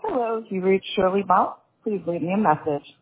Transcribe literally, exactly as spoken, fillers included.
Hello, you reached Shirley Ball. Please leave me a message.